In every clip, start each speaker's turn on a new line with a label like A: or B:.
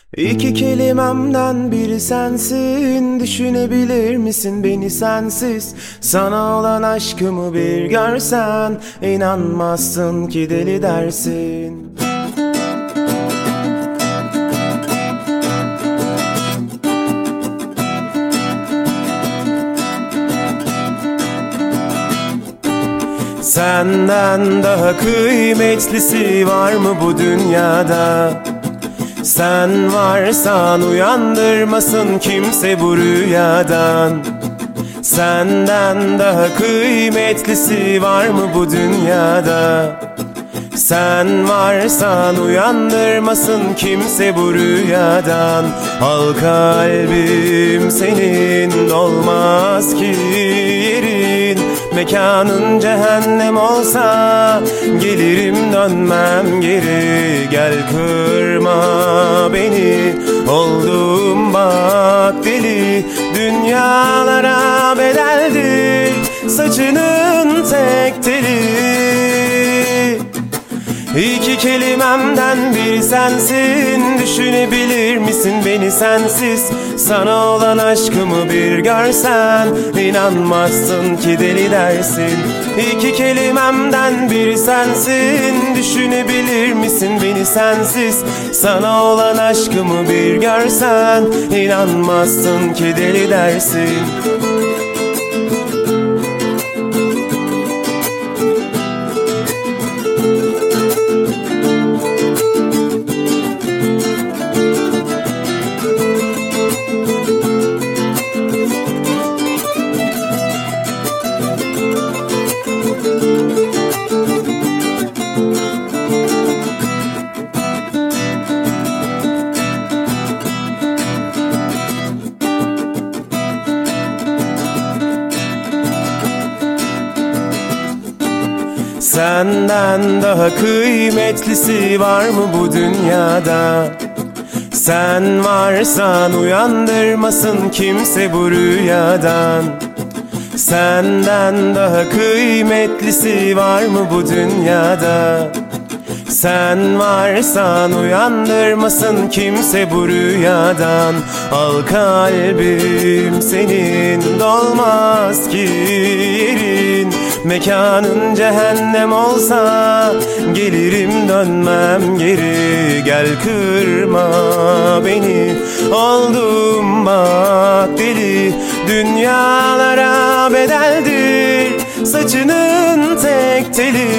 A: İki kelimemden biri sensin. Düşünebilir misin beni sensiz? Sana olan aşkımı bir görsen inanmazsın ki deli dersin. Senden daha kıymetlisi var mı bu dünyada? Sen varsan uyandırmasın kimse bu rüyadan. Senden daha kıymetlisi var mı bu dünyada? Sen varsan uyandırmasın kimse bu rüyadan. Al kalbim senin olmaz ki yerin. Mekanın cehennem olsa gelirim dönmem geri. Gel kırma beni, oldum bak deli. Dünyalara bedeldir saçının tek teli. İki kelimemden biri sensin. Düşünebilir misin beni sensiz? Sana olan aşkımı bir görsen inanmazsın ki deli dersin. İki kelimemden biri sensin. Düşünebilir misin beni sensiz? Sana olan aşkımı bir görsen inanmazsın ki deli dersin. Senden daha kıymetlisi var mı bu dünyada? Sen varsan uyandırmasın kimse bu rüyadan. Senden daha kıymetlisi var mı bu dünyada? Sen varsan uyandırmasın kimse bu rüyadan. Al kalbim senin dolmaz ki yerin. Mekanın cehennem olsa gelirim dönmem geri. Gel kırma beni, oldum bak deli. Dünyalara bedeldir saçının tek teli.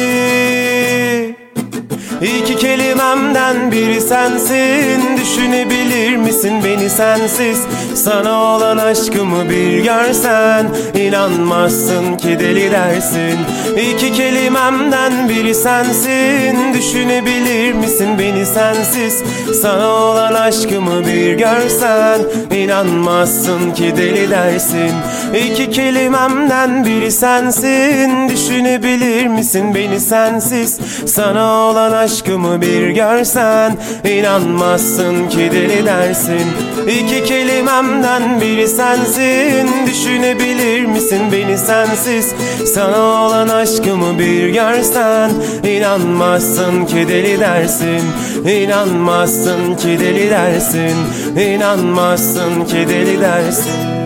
A: İki kelimemden biri sensin. Düşünebilir misin beni sensiz? Sana olan aşkımı bir görsen inanmazsın ki deli dersin. İki kelimemden biri sensin. Düşünebilir misin beni sensiz? Sana olan aşkımı bir görsen inanmazsın ki deli dersin. İki kelimemden biri sensin. Düşünebilir misin beni sensiz? Sana olan aşkımı bir görsen inanmazsın ki deli dersin. İki kelimemden biri sensin. Düşünebilir misin beni sensiz? Sana olan aşkımı bir görsen inanmazsın ki deli dersin. İnanmazsın ki deli dersin. İnanmazsın ki deli dersin.